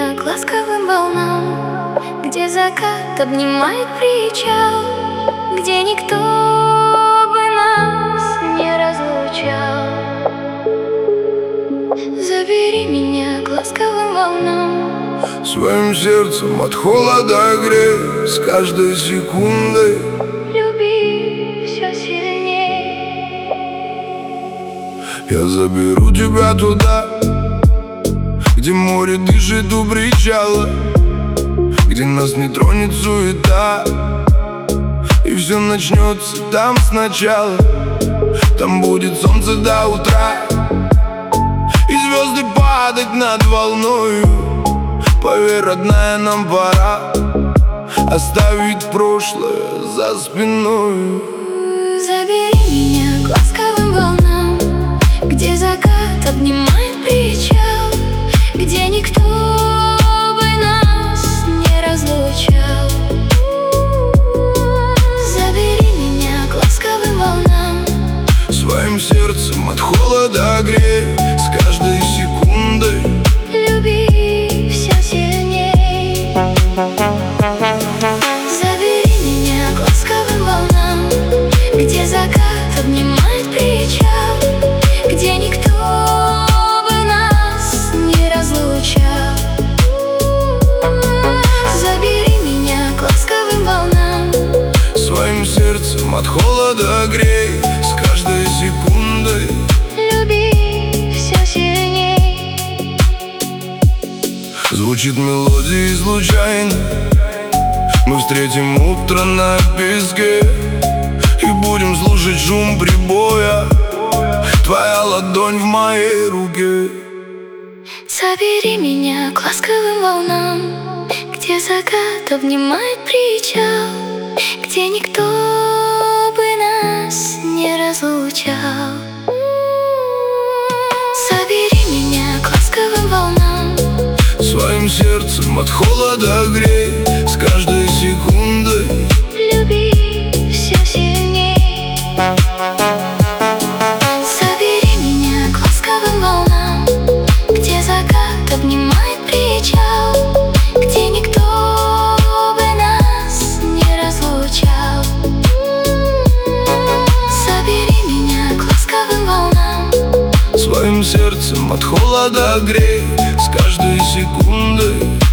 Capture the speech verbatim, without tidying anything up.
меня к ласковым волнам, где закат обнимает причал, где никто бы нас не разлучал. Забери меня к ласковым волнам, своим сердцем от холода грей, с каждой секундой люби все сильней. Я заберу тебя туда, где море дышит у причала, где нас не тронет суета, и все начнется там сначала. Там будет солнце до утра, и звезды падать над волною. Поверь, родная, нам пора оставить прошлое за спиной. Забери меня к ласковым волнам, где закат обнимает причал, где никто бы нас не разлучал. Забери меня к ласковым волнам, своим сердцем от холода грей, с каждой секундой люби все сильней. Забери меня к ласковым волнам, где закат обнимает причал, где никто бы нас не разлучал. Забери меня к ласковым волнам, своим сердцем от холода грей, с каждой секундой люби все сильней. звучит мелодия из лучайн. Мы встретим утро на песке и будем слушать шум прибоя. Твоя ладонь в моей руке. Забери меня к ласковым волнам, где закат обнимает причал, где никто бы нас не разлучал. Забери меня к ласковым волнам, своим сердцем от холода грей, с каждой секундой люби все сильней. Забери меня к ласковым волнам, где закат обнимает причал, где никто бы нас не разлучал. Забери меня к ласковым волнам, своим сердцем от холода грей, с каждой секундой